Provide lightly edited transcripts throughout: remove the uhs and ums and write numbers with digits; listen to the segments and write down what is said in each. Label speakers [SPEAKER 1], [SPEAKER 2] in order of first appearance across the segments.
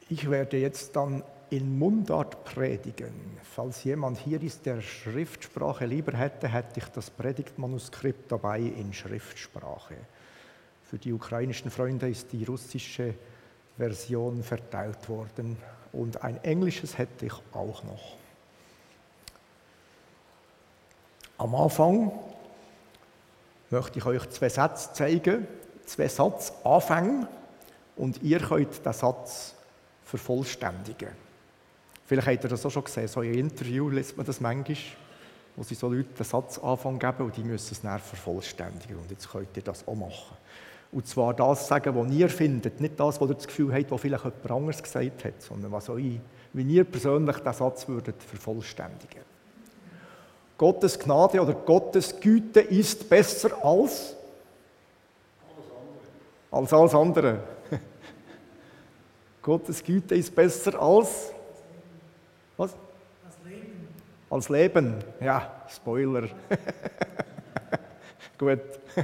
[SPEAKER 1] Ich werde jetzt dann in Mundart predigen. Falls jemand hier ist, der Schriftsprache lieber hätte, hätte ich das Predigtmanuskript dabei in Schriftsprache. Für die ukrainischen Freunde ist die russische Version verteilt worden und ein englisches hätte ich auch noch. Am Anfang möchte ich euch 2 Sätze zeigen, 2 Satzanfänge und ihr könnt den Satz vervollständigen. Vielleicht habt ihr das auch schon gesehen, so in Interview liest man das manchmal, wo sie so Leute den Satzanfang geben und die müssen es dann vervollständigen. Und jetzt könnt ihr das auch machen. Und zwar das sagen, was ihr findet, nicht das, was ihr das Gefühl habt, was vielleicht jemand anderes gesagt hat, sondern was wie ihr persönlich den Satz würdet vervollständigen. Gottes Gnade oder Gottes Güte ist besser als alles andere. Gottes Güte ist besser als was?
[SPEAKER 2] Leben.
[SPEAKER 1] Als Leben. Ja, Spoiler. Gut.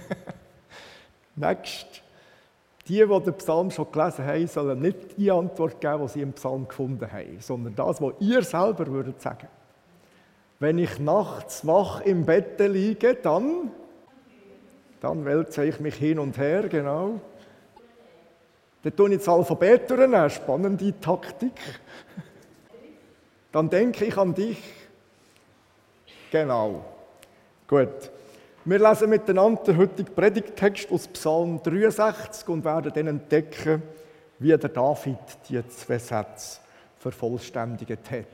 [SPEAKER 1] Nächst. Die den Psalm schon gelesen haben, sollen nicht die Antwort geben, die sie im Psalm gefunden haben, sondern das, was ihr selber würdet sagen. Wenn ich nachts wach im Bett liege, dann wälze ich mich hin und her, genau. Dann tue ich das Alphabet durchnehmen, spannende Taktik. Dann denke ich an dich. Genau. Gut. Wir lesen miteinander den heutigen Predigttext aus Psalm 63 und werden dann entdecken, wie der David die 2 Sätze vervollständigt hat.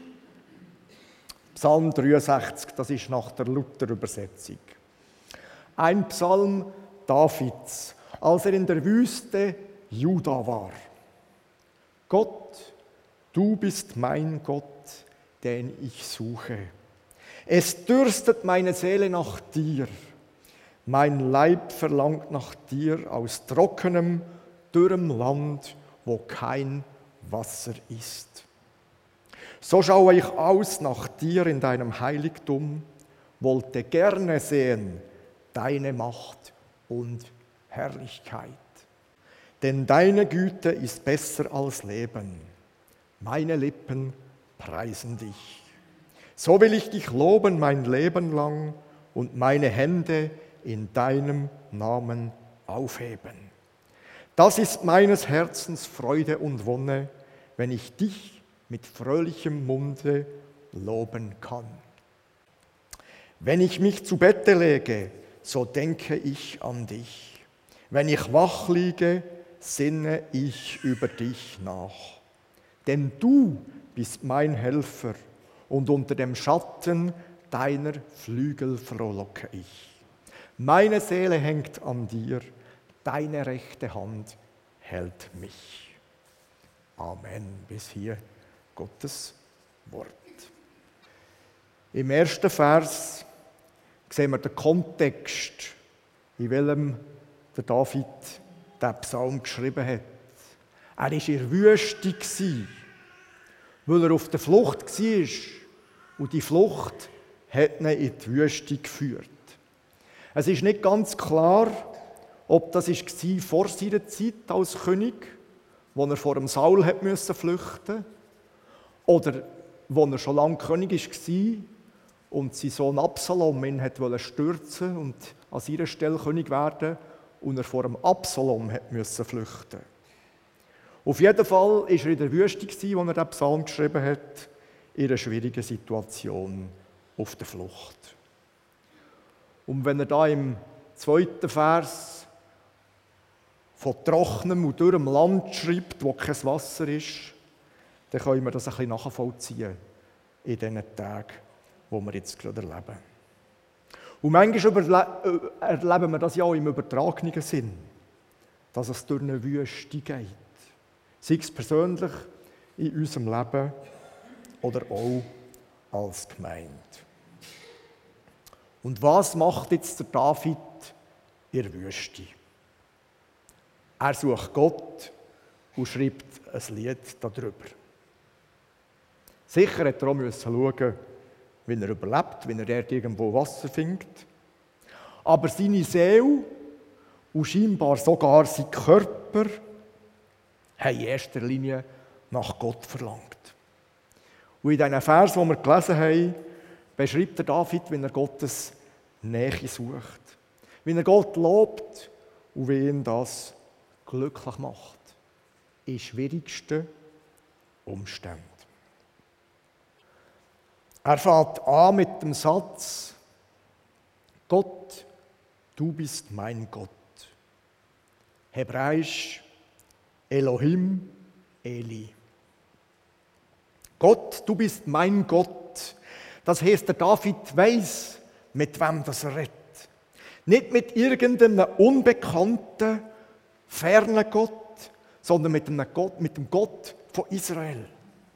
[SPEAKER 1] Psalm 63, das ist nach der Luther-Übersetzung. Ein Psalm Davids, als er in der Wüste Juda war. Gott, du bist mein Gott, den ich suche. Es dürstet meine Seele nach dir. Mein Leib verlangt nach dir aus trockenem, dürrem Land, wo kein Wasser ist. So schaue ich aus nach dir in deinem Heiligtum, wollte gerne sehen deine Macht und Herrlichkeit. Denn deine Güte ist besser als Leben. Meine Lippen preisen dich. So will ich dich loben mein Leben lang und meine Hände in deinem Namen aufheben. Das ist meines Herzens Freude und Wonne, wenn ich dich mit fröhlichem Munde loben kann. Wenn ich mich zu Bette lege, so denke ich an dich. Wenn ich wach liege, sinne ich über dich nach. Denn du bist mein Helfer und unter dem Schatten deiner Flügel frohlocke ich. Meine Seele hängt an dir, deine rechte Hand hält mich. Amen. Bis hier Gottes Wort. Im ersten Vers sehen wir den Kontext, in welchem der David den Psalm geschrieben hat. Er war in der Wüste, weil er auf der Flucht war. Und die Flucht hat ihn in die Wüste geführt. Es ist nicht ganz klar, ob das war vor seiner Zeit als König, wo er vor dem Saul flüchten musste, oder wo er schon lange König war und sein Sohn Absalom ihn stürzen und an seiner Stelle König werden und er vor dem Absalom flüchten. Auf jeden Fall war er in der Wüste, als er den Psalm geschrieben hat, in einer schwierigen Situation auf der Flucht. Und wenn er da im 2. Vers von trockenem und dürrem Land schreibt, wo kein Wasser ist, dann können wir das ein bisschen nachvollziehen in diesen Tagen, die wir jetzt gerade erleben. Und manchmal erleben wir das ja auch im übertragenen Sinn, dass es durch eine Wüste geht. Sei es persönlich in unserem Leben oder auch als Gemeinde. Und was macht jetzt der David in der Wüste? Er sucht Gott und schreibt ein Lied darüber. Sicher hat er auch schauen, wie er überlebt, wenn er dort irgendwo Wasser findet. Aber seine Seele und scheinbar sogar sein Körper haben in erster Linie nach Gott verlangt. Und in diesen Versen, die wir gelesen haben, beschreibt der David, wie er Gottes Nähe sucht. Wie er Gott lobt und wie ihn das glücklich macht. In schwierigsten Umständen. Er fängt an mit dem Satz: Gott, du bist mein Gott. Hebräisch Elohim, Eli. Gott, du bist mein Gott. Das heisst, der David weiss, mit wem das er redet. Nicht mit irgendeinem unbekannten, fernen Gott, sondern mit dem Gott von Israel.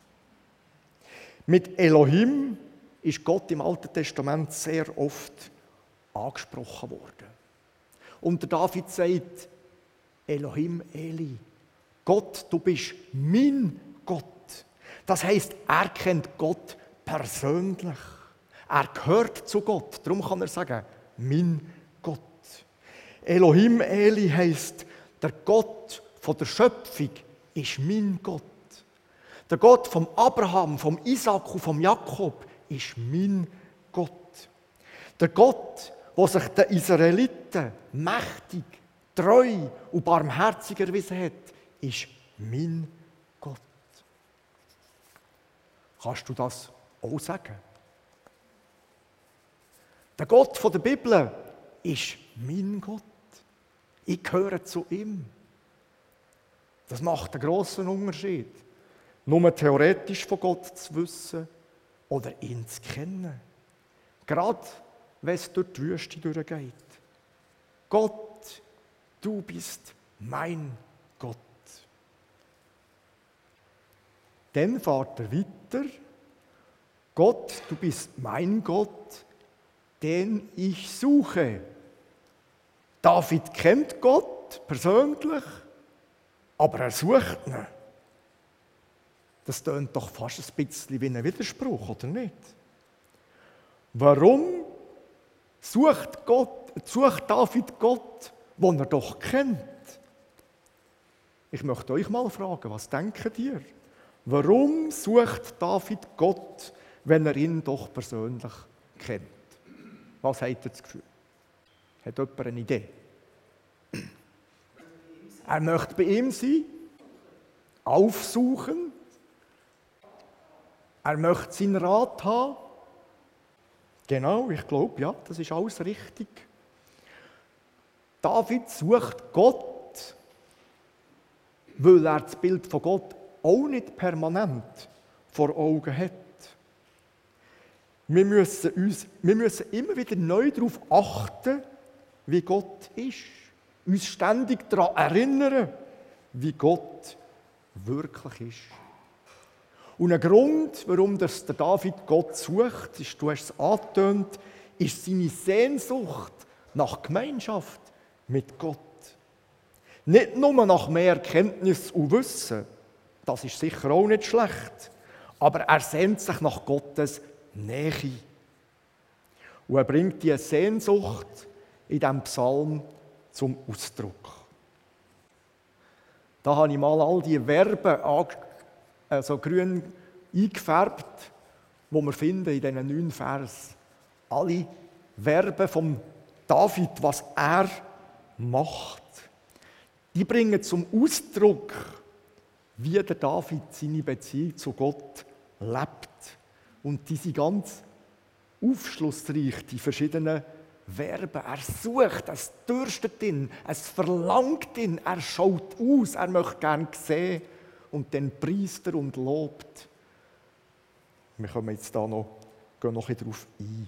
[SPEAKER 1] Mit Elohim ist Gott im Alten Testament sehr oft angesprochen worden. Und der David sagt: Elohim, Eli. Gott, du bist mein Gott. Das heisst, er kennt Gott persönlich. Er gehört zu Gott. Darum kann er sagen, mein Gott. Elohim, Eli heisst, der Gott von der Schöpfung ist mein Gott. Der Gott vom Abraham, vom Isaac und vom Jakob ist mein Gott. Der Gott, der sich den Israeliten mächtig, treu und barmherzig erwiesen hat, ist mein Gott. Kannst du das auch sagen? Der Gott der Bibel ist mein Gott. Ich gehöre zu ihm. Das macht einen grossen Unterschied. Nur theoretisch von Gott zu wissen oder ihn zu kennen. Gerade wenn es durch die Wüste durchgeht. Gott, du bist mein Gott. Dann fährt er weiter. Gott, du bist mein Gott, den ich suche. David kennt Gott persönlich, aber er sucht ihn. Das tönt doch fast ein bisschen wie ein Widerspruch, oder nicht? Warum sucht David Gott, den er doch kennt? Ich möchte euch mal fragen, was denkt ihr? Warum sucht David Gott, wenn er ihn doch persönlich kennt? Was habt ihr das Gefühl? Hat jemand eine Idee? Er möchte bei ihm sein, aufsuchen. Er möchte seinen Rat haben. Genau, ich glaube, ja, das ist alles richtig. David sucht Gott, weil er das Bild von Gott auch nicht permanent vor Augen hat. Wir müssen immer wieder neu darauf achten, wie Gott ist. Uns ständig daran erinnern, wie Gott wirklich ist. Und ein Grund, warum der David Gott sucht, ist, du hast es angetönt, ist seine Sehnsucht nach Gemeinschaft mit Gott. Nicht nur nach mehr Kenntnis und Wissen, das ist sicher auch nicht schlecht, aber er sehnt sich nach Gottes Nähe. Und er bringt diese Sehnsucht in diesem Psalm zum Ausdruck. Da habe ich mal all die Verben grün eingefärbt, die wir finden in diesen 9 Versen. Alle Verben von David, was er macht. Die bringen zum Ausdruck, wie der David seine Beziehung zu Gott lebt. Und die sind ganz aufschlussreich, die verschiedenen Verben. Er sucht, es dürstet ihn, es verlangt ihn, er schaut aus, er möchte gerne sehen und dann preist er und lobt. Wir kommen jetzt da noch ein bisschen darauf ein.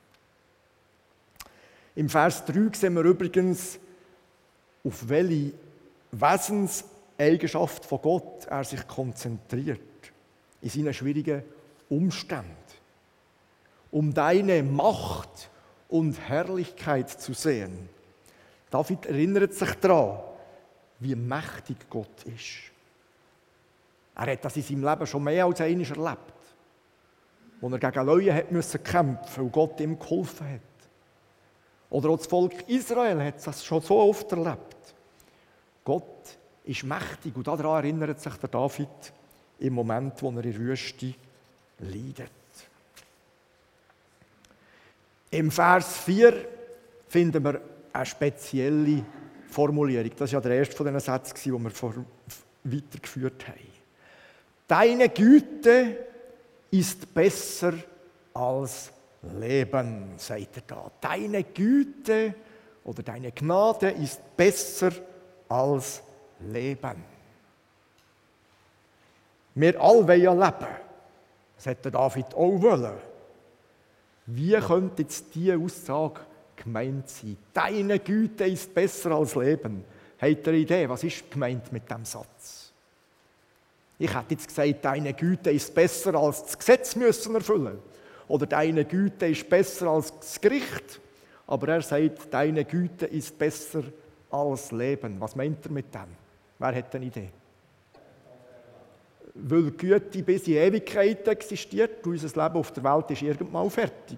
[SPEAKER 1] Im Vers 3 sehen wir übrigens, auf welche Wesenseigenschaft von Gott er sich konzentriert in seinen schwierigen Umständen. Um deine Macht und Herrlichkeit zu sehen. David erinnert sich daran, wie mächtig Gott ist. Er hat das in seinem Leben schon mehr als einmal erlebt, wo er gegen Leute kämpfen musste und Gott ihm geholfen hat. Oder auch das Volk Israel hat das schon so oft erlebt. Gott ist mächtig und daran erinnert sich der David im Moment, wo er in der Wüste leidet. Im Vers 4 finden wir eine spezielle Formulierung. Das war ja der erste von diesen Sätzen, den wir weitergeführt haben. Deine Güte ist besser als Leben, sagt er da. Deine Güte oder deine Gnade ist besser als Leben. Wir alle wollen ja leben. Das hätte David auch wollen. Wie könnte jetzt diese Aussage gemeint sein? Deine Güte ist besser als Leben. Habt ihr eine Idee, was ist gemeint mit diesem Satz? Ich hätte jetzt gesagt, deine Güte ist besser als das Gesetz müssen erfüllen. Oder deine Güte ist besser als das Gericht. Aber er sagt, deine Güte ist besser als Leben. Was meint er mit dem? Wer hat eine Idee? Weil Güte bis in Ewigkeit existiert, und unser Leben auf der Welt ist irgendwann fertig.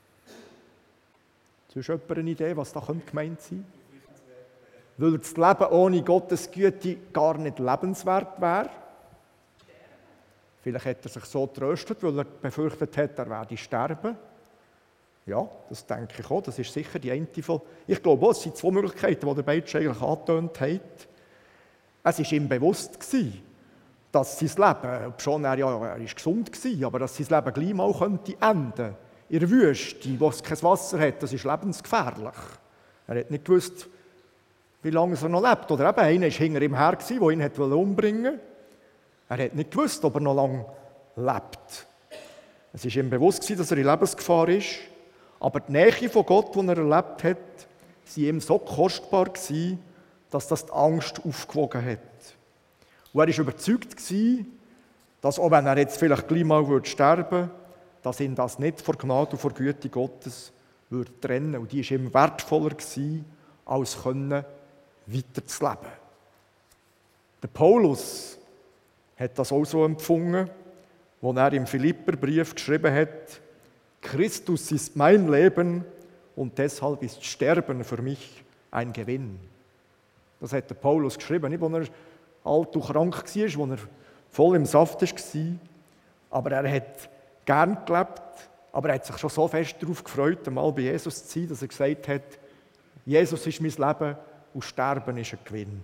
[SPEAKER 1] Hast du eine Idee, was da gemeint sein könnte? Weil das Leben ohne Gottes Güte gar nicht lebenswert wäre. Vielleicht hat er sich so getröstet, weil er befürchtet hat, er werde sterben. Ja, das denke ich auch. Das ist sicher die eine von... Ich glaube auch, es sind zwei Möglichkeiten, die der Beitsch eigentlich angetönt hat. Es war ihm bewusst, dass sein Leben, obschon er war gesund war, aber dass sein Leben gleich mal enden könnte. In der Wüste, wo es kein Wasser hat, das ist lebensgefährlich. Er hat nicht gewusst, wie lange er noch lebt. Oder eben, einer war hinter ihm her, der ihn umbringen wollte. Er hat nicht gewusst, ob er noch lange lebt. Es war ihm bewusst, dass er in Lebensgefahr ist. Aber die Nähe von Gott, die er erlebt hat, war ihm so kostbar, dass das die Angst aufgewogen hat. Und er war überzeugt, dass auch wenn er jetzt vielleicht gleich mal sterben würde, dass ihn das nicht vor Gnade und vor Güte Gottes trennen würde. Und die war ihm wertvoller, als weiterzuleben. Der Paulus hat das auch so empfunden, als er im Philipperbrief geschrieben hat, Christus ist mein Leben und deshalb ist Sterben für mich ein Gewinn. Das hat der Paulus geschrieben, nicht als er alt und krank war, als er voll im Saft war, aber er hat gern gelebt, aber er hat sich schon so fest darauf gefreut, einmal bei Jesus zu sein, dass er gesagt hat, Jesus ist mein Leben und Sterben ist ein Gewinn.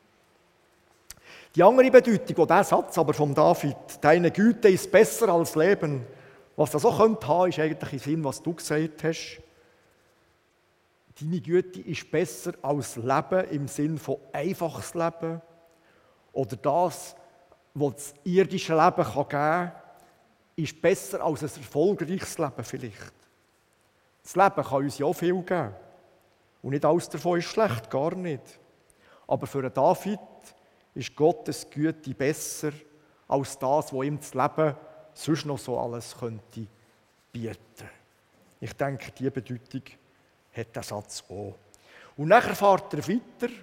[SPEAKER 1] Die andere Bedeutung, die dieser Satz aber von David, deine Güte ist besser als Leben, was das auch haben könnte, ist eigentlich im Sinn, was du gesagt hast. Deine Güte ist besser als Leben im Sinn von einfaches Leben oder das, was das irdische Leben geben kann, ist besser als ein erfolgreiches Leben vielleicht. Das Leben kann uns ja auch viel geben. Und nicht alles davon ist schlecht, gar nicht. Aber für David ist Gottes Güte besser als das, was ihm das Leben sonst noch so alles könnte bieten. Ich denke, diese Bedeutung hat der Satz auch. Und nachher fährt er weiter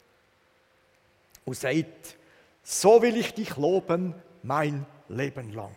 [SPEAKER 1] und sagt, so will ich dich loben mein Leben lang.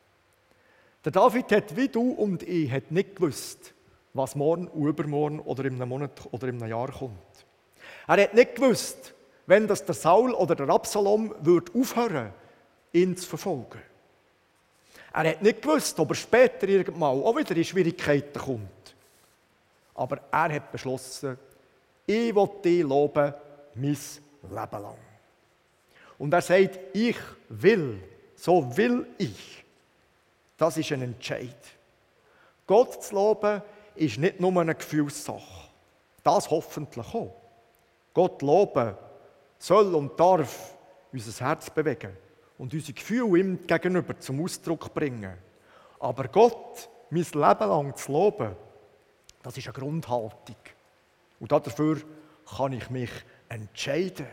[SPEAKER 1] Der David hat, wie du und ich, hat nicht gewusst, was morgen, übermorgen oder in einem Monat oder in einem Jahr kommt. Er hat nicht gewusst, wenn das der Saul oder der Absalom aufhören, ihn zu verfolgen. Er hat nicht gewusst, ob er später irgendwann auch wieder in Schwierigkeiten kommt. Aber er hat beschlossen, ich will dich loben, mein Leben lang. Und er sagt, ich will, so will ich. Das ist ein Entscheid. Gott zu loben ist nicht nur eine Gefühlssache. Das hoffentlich auch. Gott loben soll und darf unser Herz bewegen und unsere Gefühle ihm gegenüber zum Ausdruck bringen. Aber Gott, mein Leben lang zu loben, das ist eine Grundhaltung. Und dafür kann ich mich entscheiden.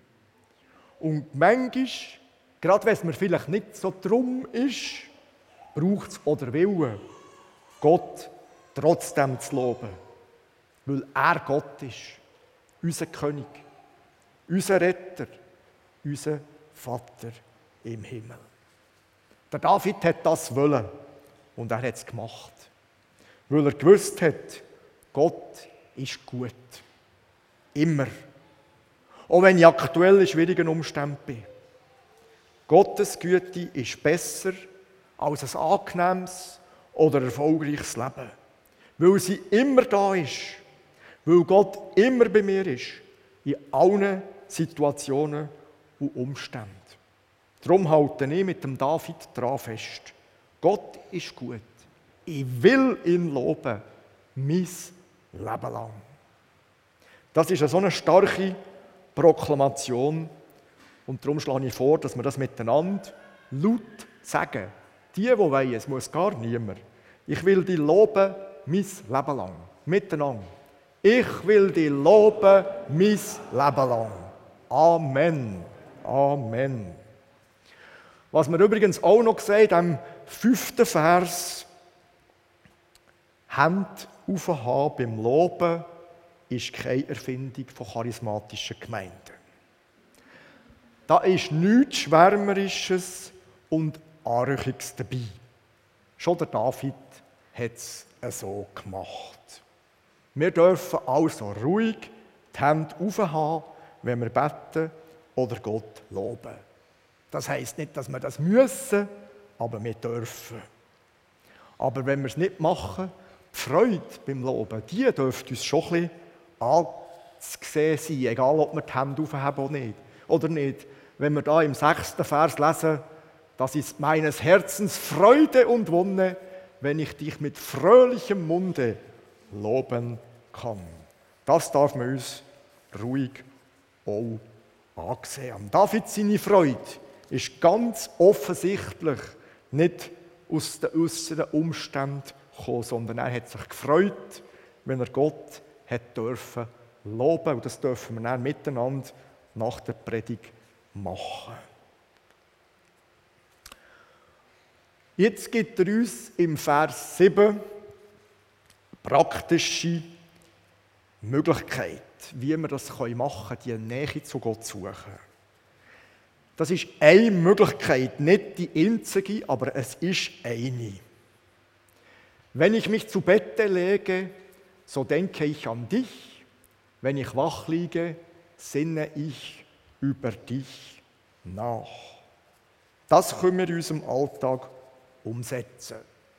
[SPEAKER 1] Und manchmal, gerade wenn es mir vielleicht nicht so drum ist, braucht es oder Willen, Gott trotzdem zu loben. Weil er Gott ist, unser König, unser Retter, unser Vater im Himmel. Der David hat das wollen und er hat es gemacht. Weil er gewusst hat, Gott ist gut. Immer. Auch wenn ich aktuell in schwierigen Umständen bin. Gottes Güte ist besser als ein angenehmes oder erfolgreiches Leben. Weil sie immer da ist. Weil Gott immer bei mir ist. In allen Situationen und Umständen. Darum halte ich mit dem David daran fest. Gott ist gut. Ich will ihn loben. Mein Leben lang. Das ist eine so eine starke Proklamation. Und darum schlage ich vor, dass wir das miteinander laut sagen. Die wollen, es muss gar niemand. Ich will dich loben, mein Leben lang. Miteinander. Ich will dich loben, mein Leben lang. Amen. Amen. Was wir übrigens auch noch sehen, im 5. Vers, Hände aufhaben beim Loben ist keine Erfindung von charismatischen Gemeinden. Da ist nichts Schwärmerisches und Archiges dabei. Schon der David hat es so gemacht. Wir dürfen also ruhig die Hände aufhaben, wenn wir beten oder Gott loben. Das heisst nicht, dass wir das müssen, aber wir dürfen. Aber wenn wir es nicht machen, die Freude beim Loben, die dürfte uns schon ein bisschen anzusehen sein, egal ob wir die Hände aufheben oder nicht. Wenn wir da im 6. Vers lesen, das ist meines Herzens Freude und Wonne, wenn ich dich mit fröhlichem Munde loben kann. Das darf man uns ruhig auch ansehen. David, seine Freude ist ganz offensichtlich nicht aus den äußeren Umständen gekommen, sondern er hat sich gefreut, wenn er Gott hat dürfen loben. Und das dürfen wir dann miteinander nach der Predigt machen. Jetzt gibt er uns im Vers 7 praktische Möglichkeit, wie wir das machen können, die Nähe zu Gott suchen. Das ist eine Möglichkeit, nicht die einzige, aber es ist eine. Wenn ich mich zu Bette lege, so denke ich an dich. Wenn ich wach liege, sinne ich über dich nach. Das können wir in unserem Alltag umsetzen.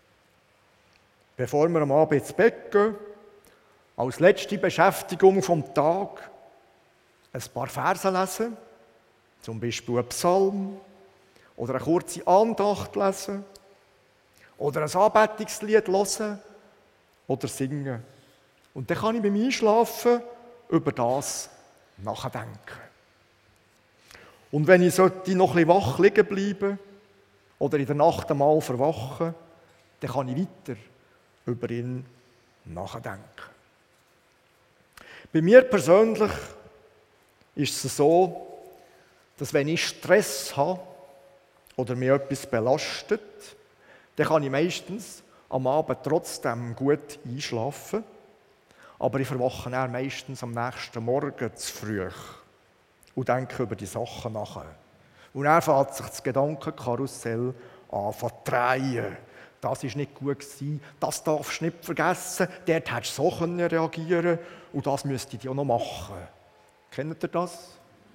[SPEAKER 1] Bevor wir am Abend ins Bett gehen, als letzte Beschäftigung vom Tag ein paar Verse lesen, zum Beispiel einen Psalm oder eine kurze Andacht lesen oder ein Anbetungslied hören oder singen. Und dann kann ich beim Einschlafen über das nachdenken. Und wenn ich noch ein bisschen wach liegen bleibe oder in der Nacht einmal verwachen, dann kann ich weiter über ihn nachdenken. Bei mir persönlich ist es so, dass wenn ich Stress habe oder mir etwas belastet, dann kann ich meistens am Abend trotzdem gut einschlafen, aber ich verwache dann meistens am nächsten Morgen zu früh und denke über die Sachen nach. Und dann fängt sich das Gedankenkarussell an zu drehen. Das war nicht gut gewesen, das darfst du nicht vergessen, dort hättest du so reagieren können und das müsste ich auch noch machen. Kennt ihr das?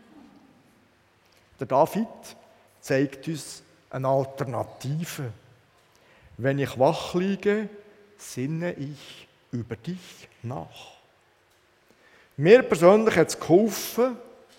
[SPEAKER 1] Der David zeigt uns eine Alternative. Wenn ich wach liege, sinne ich über dich nach. Mir persönlich hat es geholfen,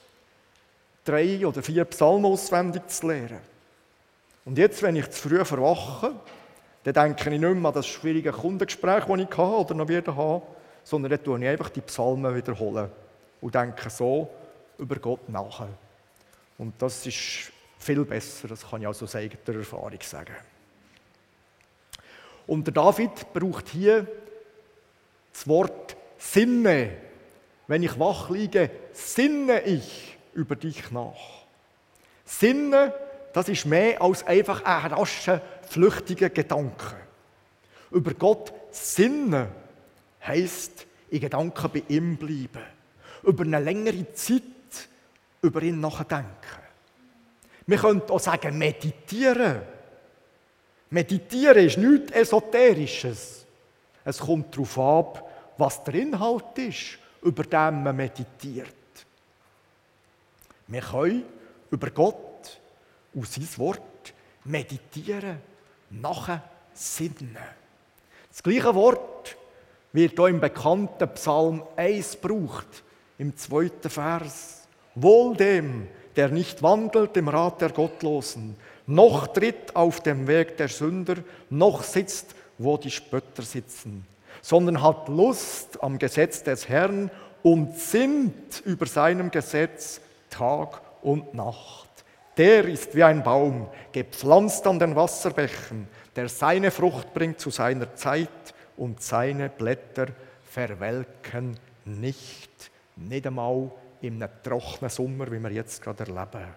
[SPEAKER 1] 3 oder 4 Psalmen auswendig zu lernen. Und jetzt, wenn ich zu früh verwache, dann denke ich nicht mehr an das schwierige Kundengespräch, das ich hatte oder noch wieder habe, sondern dann tue ich einfach die Psalmen wiederholen und denke so über Gott nach. Und das ist viel besser, das kann ich also aus eigener Erfahrung sagen. Und der David braucht hier das Wort Sinne. Wenn ich wach liege, sinne ich über dich nach. Sinne, das ist mehr als einfach ein rascher, flüchtiger Gedanke. Über Gott sinnen heisst, in Gedanken bei ihm bleiben. Über eine längere Zeit über ihn nachdenken. Wir können auch sagen, meditieren. Meditieren ist nichts Esoterisches. Es kommt darauf ab, was der Inhalt ist, über den man meditiert. Wir können über Gott, und sein Wort meditieren, nachsinnen. Das gleiche Wort wird hier im bekannten Psalm 1 gebraucht, im 2. Vers. Wohl dem, der nicht wandelt im Rat der Gottlosen, noch tritt auf dem Weg der Sünder, noch sitzt, wo die Spötter sitzen, sondern hat Lust am Gesetz des Herrn und sinnt über seinem Gesetz Tag und Nacht. Der ist wie ein Baum, gepflanzt an den Wasserbächen, der seine Frucht bringt zu seiner Zeit und seine Blätter verwelken nicht. Nicht einmal in einem trockenen Sommer, wie wir jetzt gerade erleben.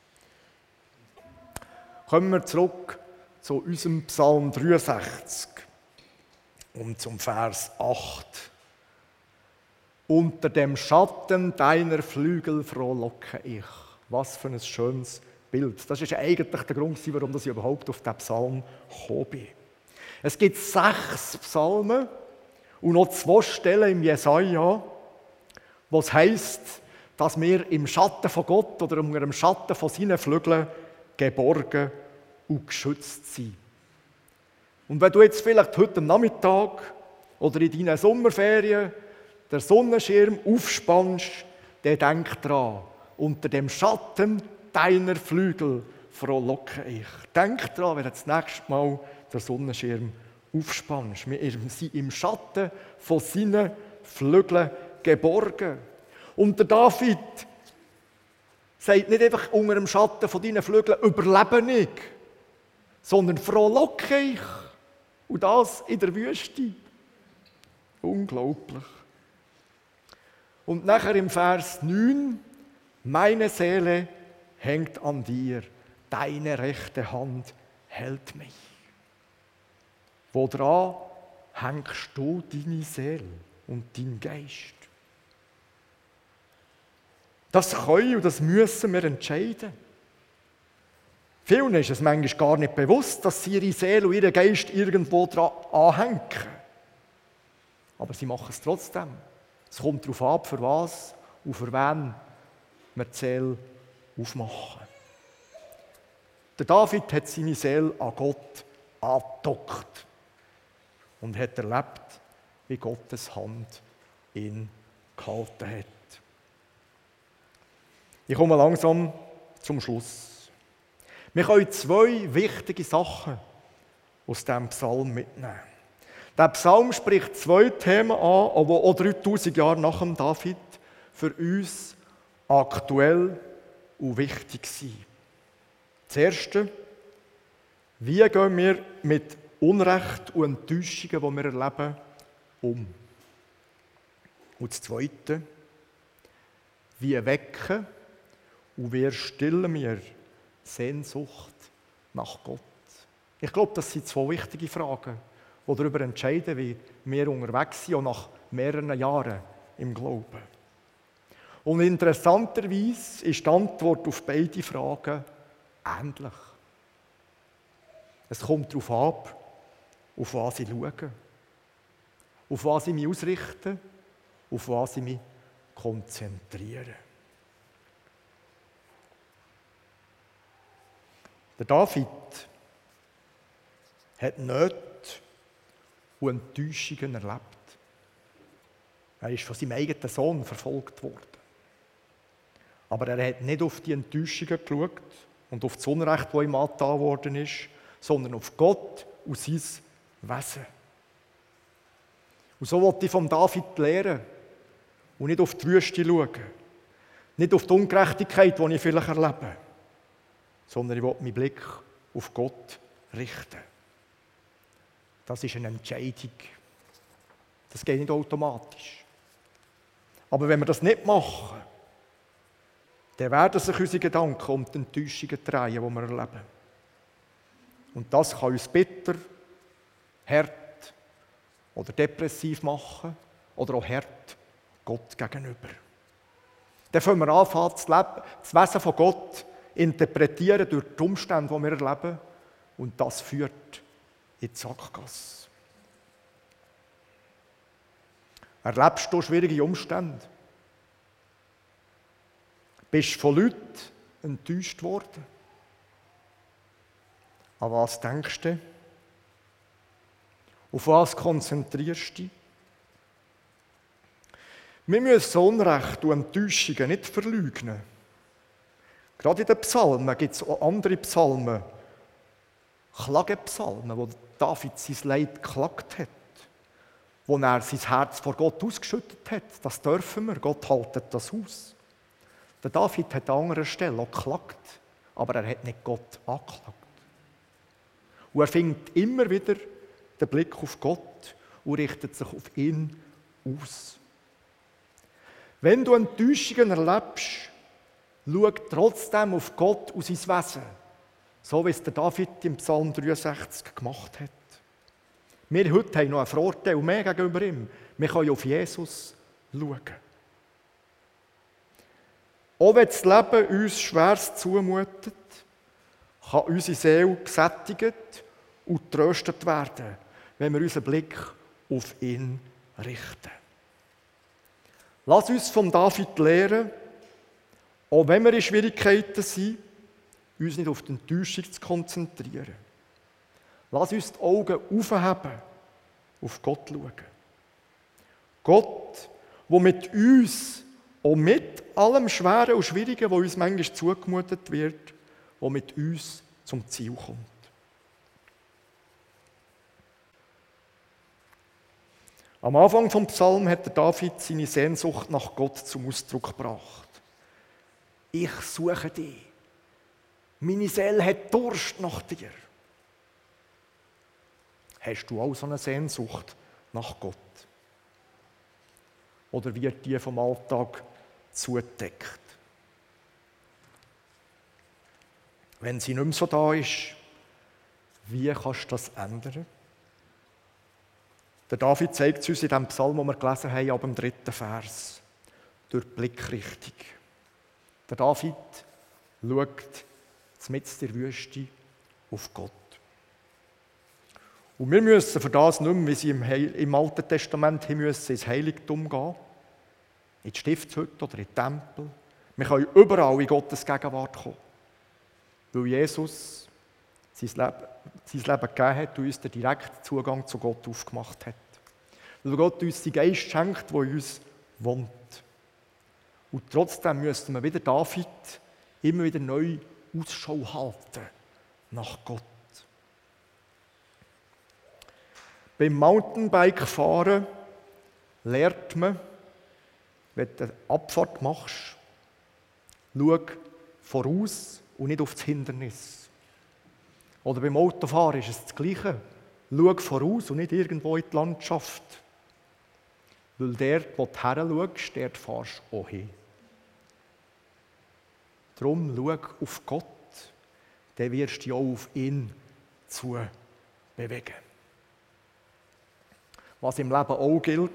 [SPEAKER 1] Kommen wir zurück zu unserem Psalm 63 und zum Vers 8. Unter dem Schatten deiner Flügel frohlocke ich. Was für ein schönes Bild. Das ist eigentlich der Grund, warum ich überhaupt auf diesen Psalm gekommen bin. Es gibt 6 Psalmen und noch 2 Stellen im Jesaja, wo es heisst, dass wir im Schatten von Gott oder unter dem Schatten von seinen Flügeln geborgen und geschützt sind. Und wenn du jetzt vielleicht heute am Nachmittag oder in deinen Sommerferien den Sonnenschirm aufspannst, dann denk dran, unter dem Schatten deiner Flügel frohlocke ich. Denk dran, wenn du das nächste Mal den Sonnenschirm aufspannst. Wir sind im Schatten von seinen Flügeln geborgen. Und der David sagt nicht einfach unter dem Schatten von deinen Flügeln überlebe ich, sondern frohlocke ich. Und das in der Wüste. Unglaublich. Und nachher im Vers 9, meine Seele hängt an dir, deine rechte Hand hält mich. Woran hängst du deine Seele und dein Geist? Das können und das müssen wir entscheiden. Vielen ist es manchmal gar nicht bewusst, dass sie ihre Seele und ihren Geist irgendwo dran anhängen. Aber sie machen es trotzdem. Es kommt darauf an, für was und für wen wir die Seele aufmachen. Der David hat seine Seele an Gott angedockt und hat erlebt, wie Gottes Hand ihn gehalten hat. Ich komme langsam zum Schluss. Wir können 2 wichtige Sachen aus diesem Psalm mitnehmen. Der Psalm spricht 2 Themen an, die auch 3000 Jahre nach dem David für uns aktuell und wichtig sind. Das Erste, wie gehen wir mit Unrecht und Enttäuschungen, die wir erleben, um? Und das Zweite, wie wecken und wie stillen wir Sehnsucht nach Gott? Ich glaube, das sind 2 wichtige Fragen, die darüber entscheiden, wie wir unterwegs sind, auch nach mehreren Jahren im Glauben. Und interessanterweise ist die Antwort auf beide Fragen ähnlich. Es kommt darauf ab, auf was ich schaue, auf was ich mich ausrichte, auf was ich mich konzentriere. Der David hat Nöte und Enttäuschungen erlebt. Er ist von seinem eigenen Sohn verfolgt worden. Aber er hat nicht auf die Enttäuschungen geschaut und auf das Unrecht, das ihm angetan worden ist, sondern auf Gott und sein Wesen. Und so wollte ich von David lernen und nicht auf die Wüste schauen, nicht auf die Ungerechtigkeit, die ich vielleicht erlebe, sondern ich will meinen Blick auf Gott richten. Das ist eine Entscheidung. Das geht nicht automatisch. Aber wenn wir das nicht machen, dann werden sich unsere Gedanken um die Enttäuschungen drehen, die wir erleben. Und das kann uns bitter, hart oder depressiv machen oder auch hart Gott gegenüber. Dann fangen wir an, das Wesen von Gott interpretieren durch die Umstände, die wir erleben. Und das führt in die Sackgasse. Erlebst du schwierige Umstände? Bist du von Leuten enttäuscht worden? An was denkst du? Auf was konzentrierst du dich? Wir müssen Unrecht und Enttäuschungen nicht verleugnen. Gerade in den Psalmen gibt es auch andere Psalmen, Klagepsalmen, wo David sein Leid geklagt hat, wo er sein Herz vor Gott ausgeschüttet hat. Das dürfen wir, Gott haltet das aus. Der David hat an anderer Stelle auch geklagt, aber er hat nicht Gott angeklagt. Und er findet immer wieder den Blick auf Gott und richtet sich auf ihn aus. Wenn du Enttäuschungen erlebst, schau trotzdem auf Gott und sein Wesen, so wie es der David im Psalm 63 gemacht hat. Wir heute haben noch einen Vorteil mehr gegenüber ihm. Wir können auf Jesus schauen. Auch wenn das Leben uns Schweres zumutet, kann unsere Seele gesättigt und getröstet werden, wenn wir unseren Blick auf ihn richten. Lass uns von David lernen, auch wenn wir in Schwierigkeiten sind, uns nicht auf die Enttäuschung zu konzentrieren. Lass uns die Augen aufheben, auf Gott schauen. Gott, der mit uns, auch mit allem Schweren und Schwierigen, was uns manchmal zugemutet wird, der mit uns zum Ziel kommt. Am Anfang des Psalms hat der David seine Sehnsucht nach Gott zum Ausdruck gebracht. Ich suche dich. Meine Seele hat Durst nach dir. Hast du auch so eine Sehnsucht nach Gott? Oder wird die vom Alltag zugedeckt? Wenn sie nicht mehr so da ist, wie kannst du das ändern? Der David zeigt es uns in dem Psalm, den wir gelesen haben, ab dem 3. Vers, durch die Blickrichtung. Der David schaut mitten in der Wüste auf Gott. Und wir müssen für das nicht mehr, wie sie im Alten Testament hin müssen, ins Heiligtum gehen, in die Stiftshütte oder in den Tempel. Wir können überall in Gottes Gegenwart kommen, weil Jesus sein Leben gegeben hat und uns den direkten Zugang zu Gott aufgemacht hat. Weil Gott uns den Geist schenkt, der in uns wohnt. Und trotzdem müssen wir wieder David immer wieder neu Ausschau halten nach Gott. Beim Mountainbike-Fahren lernt man, wenn du eine Abfahrt machst, schau voraus und nicht auf das Hindernis. Oder beim Autofahren ist es das Gleiche. Schau voraus und nicht irgendwo in die Landschaft. Weil dort, wo du hinschaust, dort fahrst du auch hin. Darum schau auf Gott, dann wirst du dich auch auf ihn zu bewegen. Was im Leben auch gilt,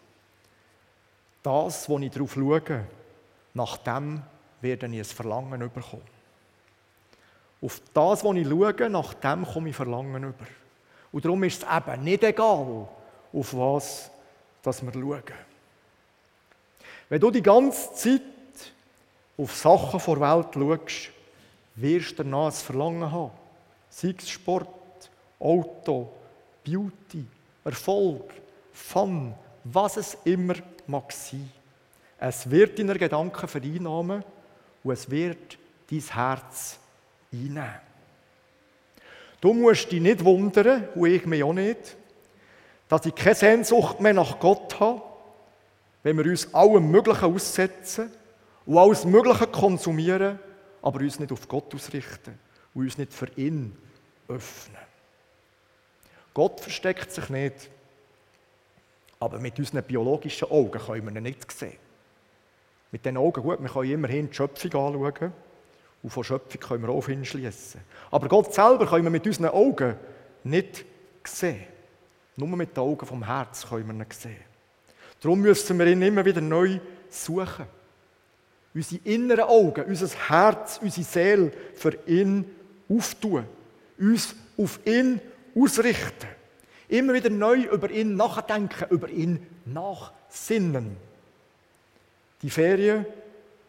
[SPEAKER 1] das, wo ich darauf schaue, nach dem werde ich ein Verlangen bekommen. Auf das, was ich schaue, nach dem komme ich Verlangen über. Und darum ist es eben nicht egal, auf was wir schauen. Wenn du die ganze Zeit auf Sachen der Welt schaust, wirst du danach ein Verlangen haben. Sei es Sport, Auto, Beauty, Erfolg, Fun, was es immer mag sein. Es wird deine Gedanken vereinnahmen und es wird dein Herz einnehmen. Du musst dich nicht wundern, und ich mich auch nicht, dass ich keine Sehnsucht mehr nach Gott habe, wenn wir uns allem Möglichen aussetzen und alles Mögliche konsumieren, aber uns nicht auf Gott ausrichten und uns nicht für ihn öffnen. Gott versteckt sich nicht, aber mit unseren biologischen Augen können wir ihn nicht sehen. Mit den Augen, gut, wir können immerhin die Schöpfung anschauen und von Schöpfung können wir auch auf ihn schliessen. Aber Gott selber können wir mit unseren Augen nicht sehen. Nur mit den Augen vom Herz können wir ihn sehen. Darum müssen wir ihn immer wieder neu suchen. Unsere inneren Augen, unser Herz, unsere Seele für ihn auftun. Uns auf ihn ausrichten. Immer wieder neu über ihn nachdenken, über ihn nachsinnen. Die Ferien,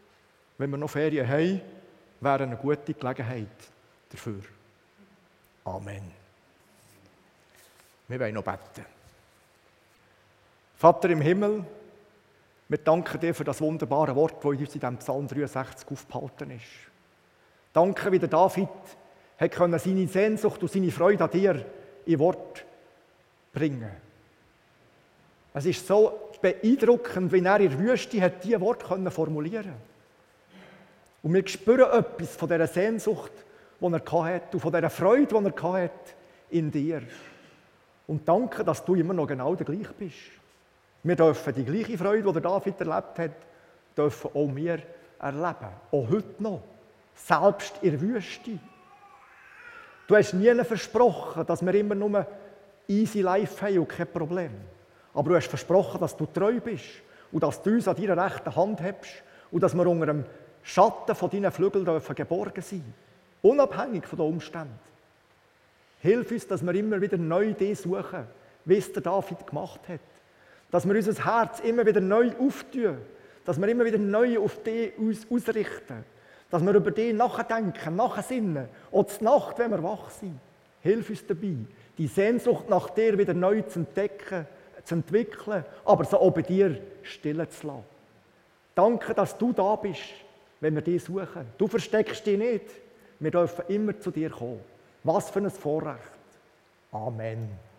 [SPEAKER 1] wenn wir noch Ferien haben, wären eine gute Gelegenheit dafür. Amen. Wir wollen noch beten. Vater im Himmel, wir danken dir für das wunderbare Wort, das uns in diesem Psalm 63 aufgehalten ist. Danke, wie der David konnte seine Sehnsucht und seine Freude an dir in Wort bringen. Es ist so beeindruckend, wie er in der Wüste diese Worte formulieren konnte. Und wir spüren etwas von dieser Sehnsucht, die er hatte, und von dieser Freude, die er hatte in dir. Und danke, dass du immer noch genau der gleiche bist. Wir dürfen die gleiche Freude, die der David erlebt hat, dürfen auch wir erleben. Auch heute noch. Selbst in der Wüste. Du hast nie versprochen, dass wir immer nur easy life haben und kein Problem. Aber du hast versprochen, dass du treu bist und dass du uns an deiner rechten Hand hast und dass wir unter dem Schatten von deinen Flügeln dürfen geborgen sein. Unabhängig von den Umständen. Hilf uns, dass wir immer wieder neu die suchen, wie es der David gemacht hat. Dass wir unser Herz immer wieder neu auftun. Dass wir immer wieder neu auf dich ausrichten. Dass wir über dich nachdenken, nachsinnen. Auch zur Nacht, wenn wir wach sind. Hilf uns dabei, die Sehnsucht nach dir wieder neu zu entdecken, zu entwickeln, aber sie auch bei dir stillen zu lassen. Danke, dass du da bist, wenn wir dich suchen. Du versteckst dich nicht. Wir dürfen immer zu dir kommen. Was für ein Vorrecht. Amen.